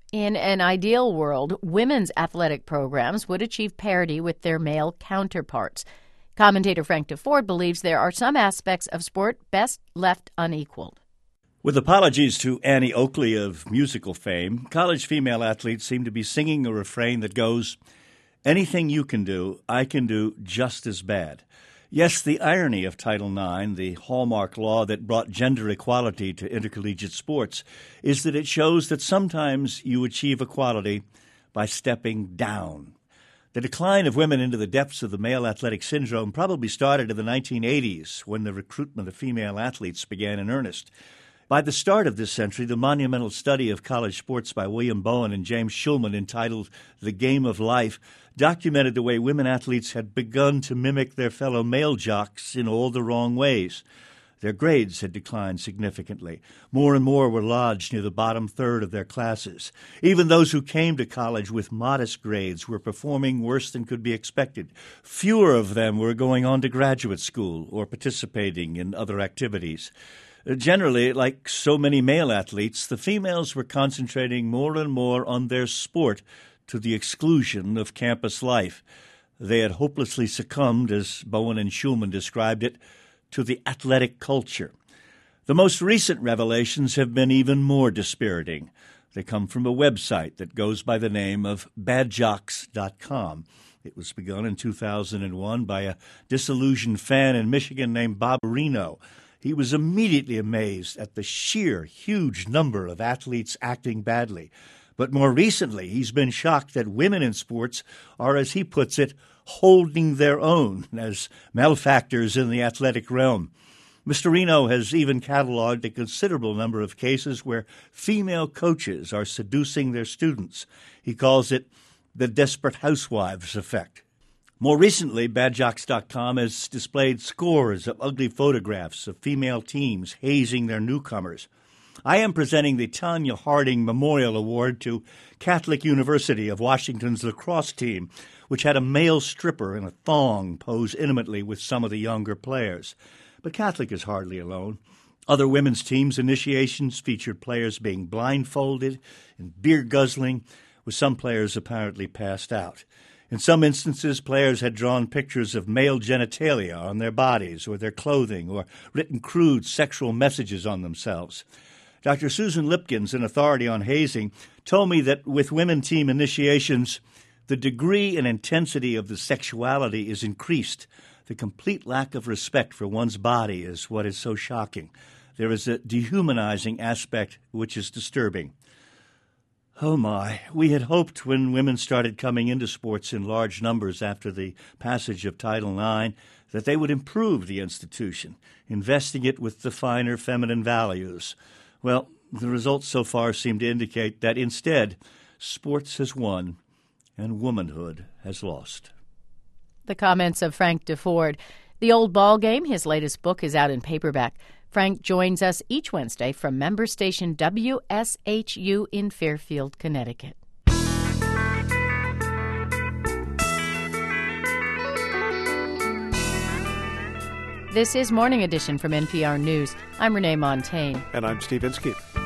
In an ideal world, women's athletic programs would achieve parity with their male counterparts. Commentator Frank Deford believes there are some aspects of sport best left unequaled. With apologies to Annie Oakley of musical fame, college female athletes seem to be singing a refrain that goes, "Anything you can do, I can do just as bad." Yes, the irony of Title IX, the hallmark law that brought gender equality to intercollegiate sports, is that it shows that sometimes you achieve equality by stepping down. The decline of women into the depths of the male athletic syndrome probably started in the 1980s when the recruitment of female athletes began in earnest. By the start of this century, the monumental study of college sports by William Bowen and James Schulman, entitled The Game of Life, documented the way women athletes had begun to mimic their fellow male jocks in all the wrong ways. Their grades had declined significantly. More and more were lodged near the bottom third of their classes. Even those who came to college with modest grades were performing worse than could be expected. Fewer of them were going on to graduate school or participating in other activities. Generally, like so many male athletes, the females were concentrating more and more on their sport to the exclusion of campus life. They had hopelessly succumbed, as Bowen and Schulman described it, to the athletic culture. The most recent revelations have been even more dispiriting. They come from a website that goes by the name of badjocks.com. It was begun in 2001 by a disillusioned fan in Michigan named Bob Reno. He was immediately amazed at the sheer huge number of athletes acting badly. But more recently, he's been shocked that women in sports are, as he puts it, holding their own as malefactors in the athletic realm. Mr. Reno has even cataloged a considerable number of cases where female coaches are seducing their students. He calls it the Desperate Housewives effect. More recently, badjocks.com has displayed scores of ugly photographs of female teams hazing their newcomers. I am presenting the Tanya Harding Memorial Award to Catholic University of Washington's lacrosse team, which had a male stripper in a thong pose intimately with some of the younger players. But Catholic is hardly alone. Other women's teams' initiations featured players being blindfolded and beer guzzling, with some players apparently passed out. In some instances, players had drawn pictures of male genitalia on their bodies or their clothing, or written crude sexual messages on themselves. Dr. Susan Lipkins, an authority on hazing, told me that with women team initiations, the degree and intensity of the sexuality is increased. The complete lack of respect for one's body is what is so shocking. There is a dehumanizing aspect which is disturbing. Oh my, we had hoped when women started coming into sports in large numbers after the passage of Title IX that they would improve the institution, investing it with the finer feminine values. Well, the results so far seem to indicate that instead, sports has won and womanhood has lost. The comments of Frank Deford. The Old Ball Game, his latest book, is out in paperback. Frank joins us each Wednesday from member station WSHU in Fairfield, Connecticut. This is Morning Edition from NPR News. I'm Renee Montaigne. And I'm Steve Inskeep.